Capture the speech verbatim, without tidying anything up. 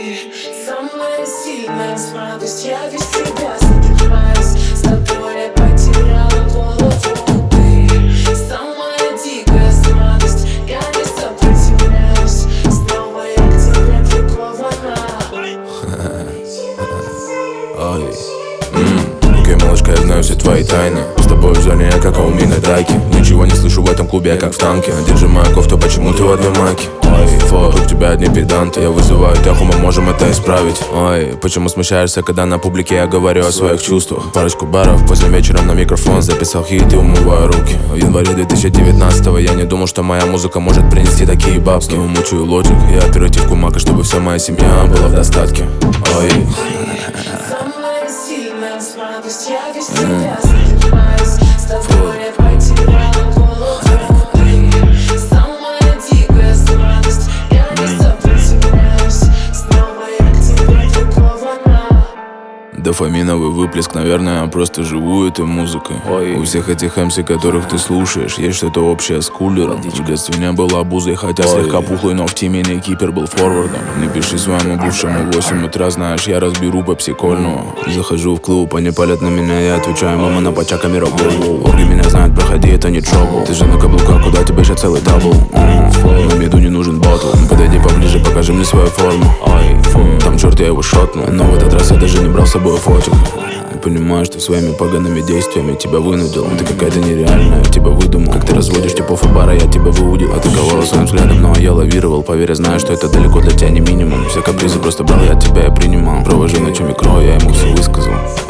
ты самая сильная смрадость. Я без тебя задыхаюсь, с тобой я потеряла голову. Ты самая дикая смрадость, я не сопротивляюсь. Снова я к тебе прикована. Ой. Окей, малышка, я знаю все твои тайны. С тобой в зоне я как Аумин и Дайки. Ничего не слышу в этом клубе, я как в танке. Держи мою кофту, почему ты в одной майке? Ой, вокруг тебя одни педанты. Я вызываю теху, мы можем это исправить. Ой, почему смущаешься, когда на публике я говорю о своих чувствах? Парочку баров, поздно вечером на микрофон записал хит и умываю руки. В январе две тысячи девятнадцатого я не думал, что моя музыка может принести такие бабки. Снова мучаю лоджик и оперативку мака, чтобы вся моя семья была в достатке. Ой. Самая сильная смрадость, я без тебя задыхаюсь. С тобой я потеряла голову. Ты самая дикая смрадость, я не сопротивляюсь. Снова я к тебе прикована. Дофаминовый выплеск, наверное, я просто живу этой музыкой. Ой. У всех этих эмси, которых ты слушаешь, есть что-то общее с кулером. В детстве не было обузой, хотя Ой. слегка пухлый, но в теме не кипер был форвардом. Не пиши своему бывшему в восемь утра, знаешь, я разберу пепси-кольную. Захожу в клуб, они палят на меня, я отвечаю, мама на почаками работу. Орги меня знают, проходи, это не trouble. Ты же на каблуках, куда тебе еще целый дабл? На меду не нужен ботл. Подойди поближе, покажи мне свою форму. Там черт, я его шотну, но в этот раз я даже не брал с собой фотик. Я понимаю, что своими погаными действиями тебя вынудил. Ты какая-то нереальная, я тебя выдумал. Как ты разводишь типов и бара, я тебя выудил. Атаковал своим взглядом, но я лавировал. Поверь, я знаю, что это далеко для тебя не минимум. Все капризы просто брал я от тебя, я принимал. Провожу ночами кровь, я ему все высказал.